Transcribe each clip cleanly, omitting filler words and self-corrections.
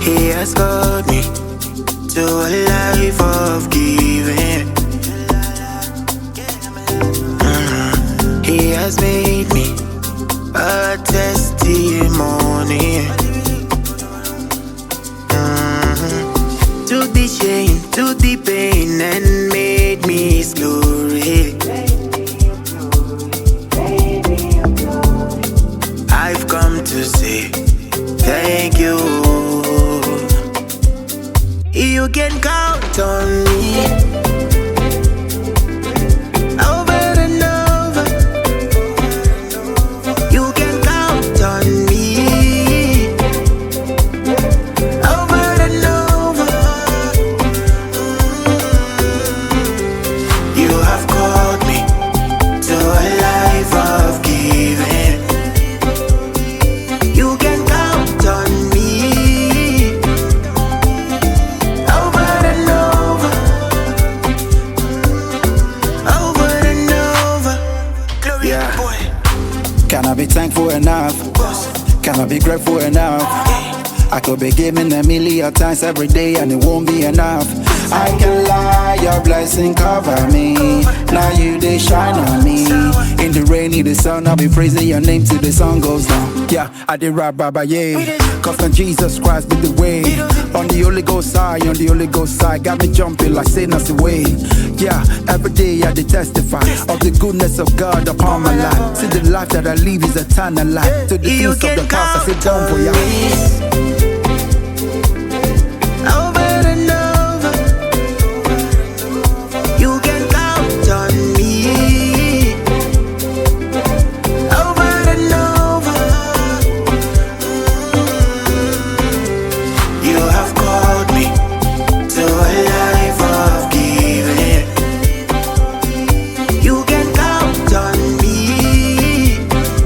He has called me to a life of giving. He has made me a testimony. Took the shame, took the pain, and made me His glory. I've come to say thank you. You can count on me. Over and over. You can count on me. Over and over. You have called me to a life of giving. You can count on me. Over and over. Over and over. Glory, Yeah. boy. Can I be thankful enough? Can I be grateful enough? I could be giving a million times every day and it won't be enough. I can lie, your blessing cover me. Now you they shine on me. In the rain, in the sun, I'll be praising your name till the sun goes down. Yeah, I did rap, baba, yeah. Cause when Jesus Christ be the way. On the Holy Ghost side, on the Holy Ghost side, got me jumping like Satan's away. Yeah, every day I did testify of the goodness of God upon my life. See the life that I live is eternal life. To the You things of the can past, I say count down for on ya. me. Over and over. You can count on me. Over and over. You have called me to a life of giving. You can count on me.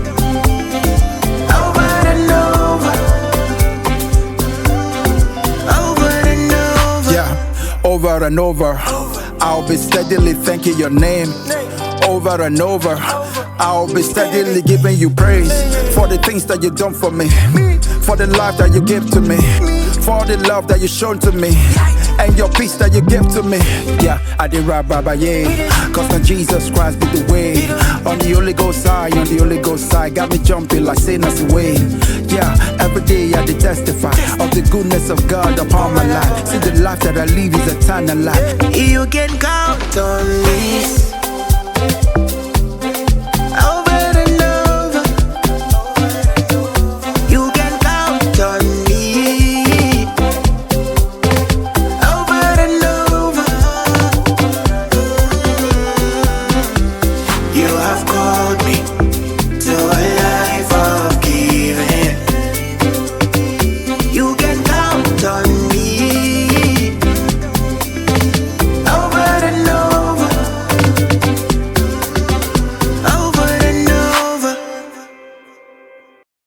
Over and over. Over and over. Yeah, over and over. I'll be steadily thanking your name. Over and over. I'll be steadily giving you praise for the things that you done for me, for the life that you give to me, for the love that you shown to me, and your peace that you give to me. Yeah, I did rap, baba, yeah. Cause when Jesus Christ be the way. On the Holy Ghost side, on the Holy Ghost side, got me jumping like Satan's away. Yeah, every day I did testify of the goodness of God upon my life. See the life that I live is eternal life. You can count on me.